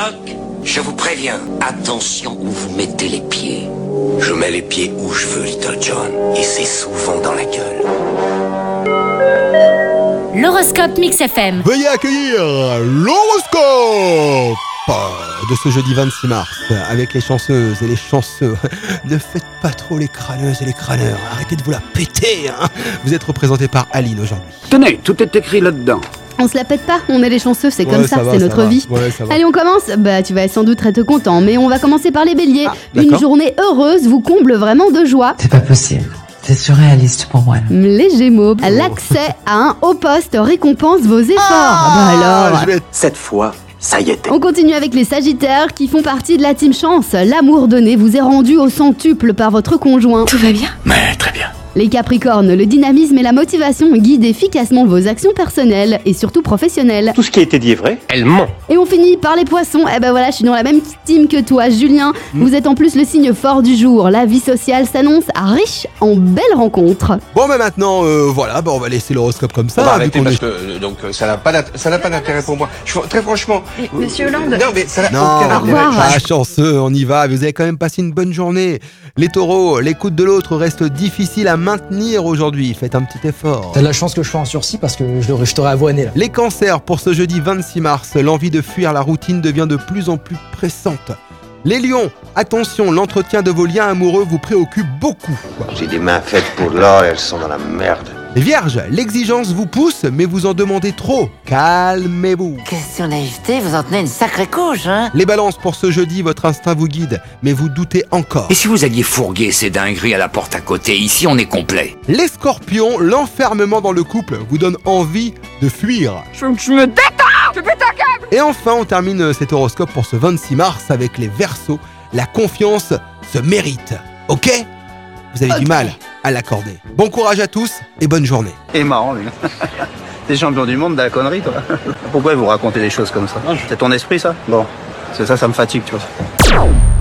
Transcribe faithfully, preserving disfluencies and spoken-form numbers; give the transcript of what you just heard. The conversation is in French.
Doc, je vous préviens, attention où vous mettez les pieds. Je mets les pieds où je veux, Little John, et c'est souvent dans la gueule. L'horoscope Mix F M. Veuillez accueillir l'horoscope de ce jeudi vingt-six mars avec les chanceuses et les chanceux. Ne faites pas trop les crâneuses et les crâneurs. Arrêtez de vous la péter, hein. Vous êtes représenté par Aline aujourd'hui. Tenez, tout est écrit là-dedans. On se la pète pas, on est les chanceux, c'est Ouais, comme ça, ça va, c'est ça notre va. vie. Ouais, ça va. Allez, on commence. Bah, tu vas sans doute être content, mais on va commencer par les béliers. Ah, Une d'accord. journée heureuse vous comble vraiment de joie. C'est pas possible. C'est surréaliste pour moi. Là. Les gémeaux, l'accès à un haut poste récompense vos efforts. Bah alors. Je vais être- Cette fois, ça y est. On continue avec les sagittaires qui font partie de la team chance. L'amour donné vous est rendu au centuple par votre conjoint. Tout va bien? Mais très bien. Les capricornes, le dynamisme et la motivation guident efficacement vos actions personnelles et surtout professionnelles. Tout ce qui a été dit est vrai. Elle ment. Et on finit par les poissons. Eh ben voilà, je suis dans la même team que toi, Julien. Vous êtes en plus le signe fort du jour. La vie sociale s'annonce riche en belles rencontres. Bon, mais maintenant, euh, voilà, bah, on va laisser l'horoscope comme ça. On va vu arrêter qu'on parce est- que euh, donc euh, ça n'a pas d'int- ça n'a pas d'intérêt pour moi. Je, très franchement. Mais, monsieur Hollande. Non mais ça n'a Non, aucun Au revoir. intérêt. Ah, chanceux, on y va. Vous avez quand même passé une bonne journée. Les taureaux, l'écoute de l'autre reste difficile à maintenir aujourd'hui. Faites un petit effort. T'as de la chance que je sois en sursis parce que je, je t'aurais avoiné là. Les cancers, pour ce jeudi vingt-six mars, l'envie de fuir la routine devient de plus en plus pressante. Les lions, attention, l'entretien de vos liens amoureux vous préoccupe beaucoup. J'ai des mains faites pour l'or et elles sont dans la merde. Les vierges, l'exigence vous pousse, mais vous en demandez trop. Calmez-vous. Question naïveté, vous en tenez une sacrée couche, hein? Les balances, pour ce jeudi, votre instinct vous guide, mais vous doutez encore. Et si vous alliez fourguer ces dingueries à la porte à côté? Ici, on est complet. Les scorpions, l'enfermement dans le couple vous donne envie de fuir. Je, je me détends! Je pète un câble! Et enfin, on termine cet horoscope pour ce vingt-six mars avec les Verseaux. La confiance se mérite. Ok? Vous avez du mal à l'accorder. Bon courage à tous et bonne journée. Il est marrant, lui. T'es champion du monde de la connerie, toi. Pourquoi vous racontez des choses comme ça? C'est ton esprit, ça? Bon, c'est ça, ça me fatigue, tu vois.